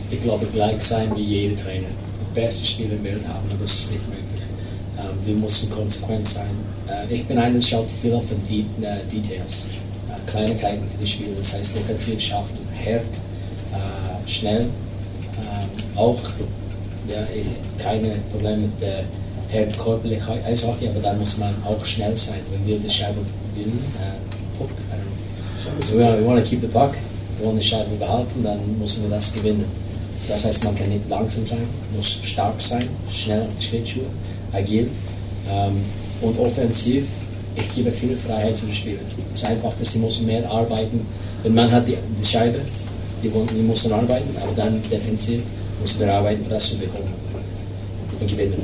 ich glaube, gleich sein wie jeder Trainer. Die beste Spieler im Welt haben, aber das ist nicht möglich. Wir müssen konsequent sein. Ich bin einer, der schaut viel auf die Details. Kleinigkeiten für die Spieler, das heißt defensiv schaffen, hart, schnell. Auch keine Probleme mit hart körperlich Eishockey, aber da muss man auch schnell sein, wenn wir die Scheibe gewinnen. Puck, so we want to keep the puck, wir wollen die Scheibe behalten, dann müssen wir das gewinnen. Das heißt, man kann nicht langsam sein, muss stark sein, schnell auf die Schlittschuhe, agil und offensiv. Ich gebe viel Freiheit zu den Spielern. Es ist einfach, dass sie müssen mehr arbeiten. Wenn man hat die Scheibe, die müssen arbeiten, aber dann defensiv müssen wir arbeiten, das zu bekommen und gewinnen.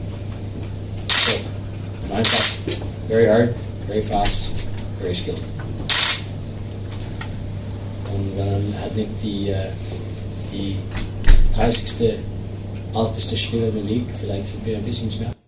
So, einfach, very hard, very fast, very skilled. Und wenn man hat nicht die 30. älteste Spieler in der Liga, vielleicht sind wir ein bisschen schwer.